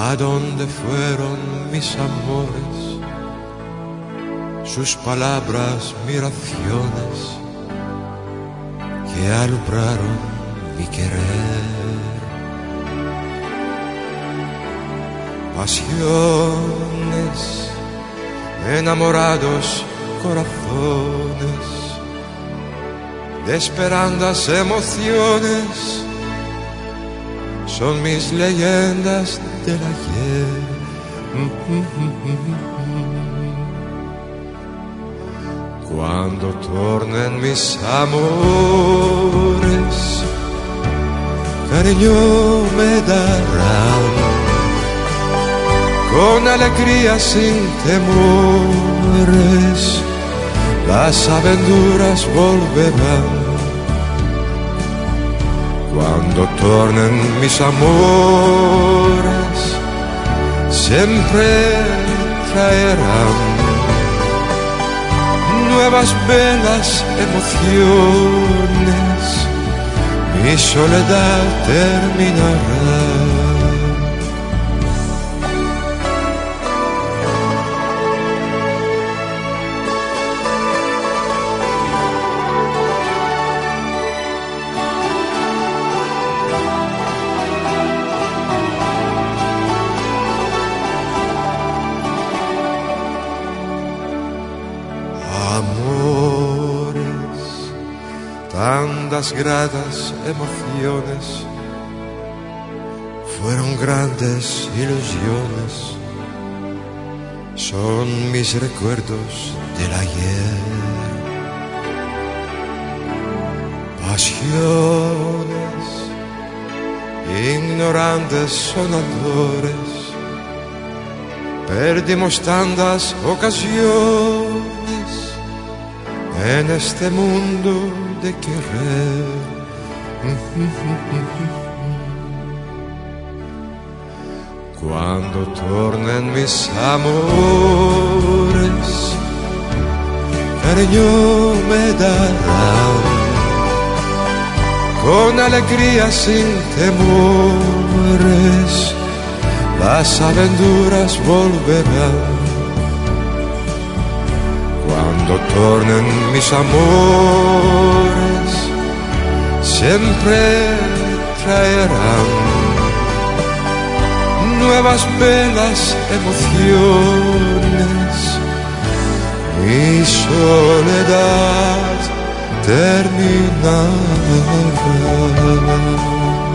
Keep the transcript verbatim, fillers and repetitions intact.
¿A dónde fueron mis amores? Sus palabras, miraciones que alumbraron mi querer. Pasiones, enamorados corazones, de esperanzas emociones, son mis leyendas del ayer. Cuando tornen mis amores, cariño me darán, con alegría sin temores, las aventuras volverán. Cuando tornen mis amores, siempre traerán nuevas belas emociones, mi soledad terminará. Amores, tantas gratas emociones, fueron grandes ilusiones, son mis recuerdos del ayer. Pasiones, ignorantes sonadores, perdimos tantas ocasiones en este mundo de querer. Cuando tornen mis amores, cariño me darán, con alegría sin temores, las aventuras volverán. Cuando tornen mis amores, siempre traerán nuevas belas emociones, mi soledad terminará.